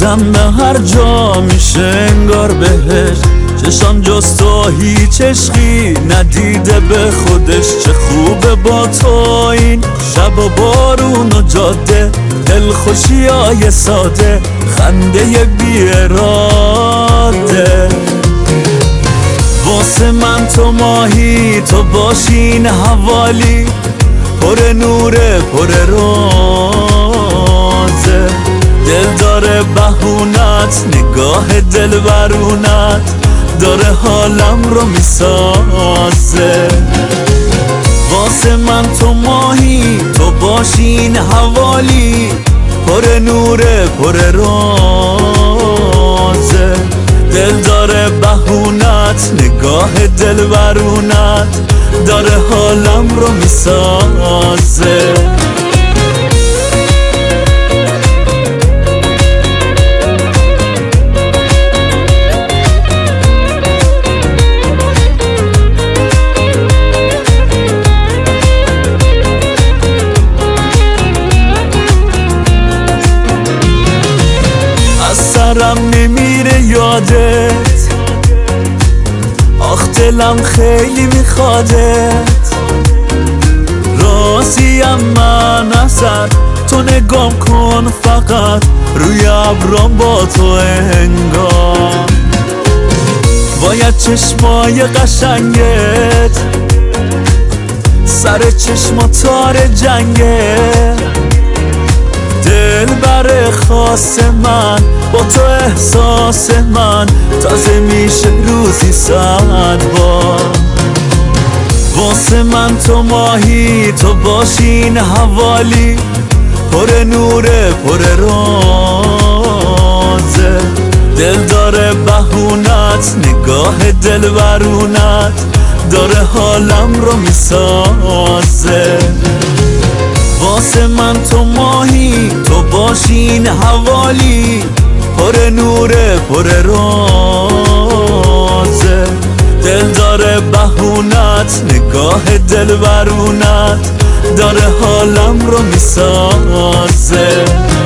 میرم به هر جا میشه انگار بهش چشم جز تو هیچ عشقی ندیده به خودش. چه خوبه با تو این شب و بارون و جاده، دلخوشی های ساده، خنده بی اراده. واسه من تو ماهی، تو باشین حوالی، پر نوره پر رازه. دل داره بهونت، نگاه دل برونت داره حالم رو میسازه. واسه من تو ماهی، تو باشین حوالی، پر نوره پر رازه. دل داره بهونت، نگاه دل برونت داره حالم رو میسازه. از سرم نمیره یادت، آخ دلم خیلی میخوادت. راضیم من ازت، تو نگام کن فقط روی ابرام با تو انگار. باید چشمای قشنگت سر چشم تار جنگه. دل بر خاص من با تو احساس من تازه میشه روزی 100 بار. واسه من تو ماهی، تو باشین حوالی، پر نوره پر رازه. دل داره بهونت، نگاه دل برونت داره حالم رو میسازه. واسه من تو ماهی، تو باشین حوالی، پر نوره پر رازه. دل داره بهونت، نگاه دل برونت داره حالم رو میسازه.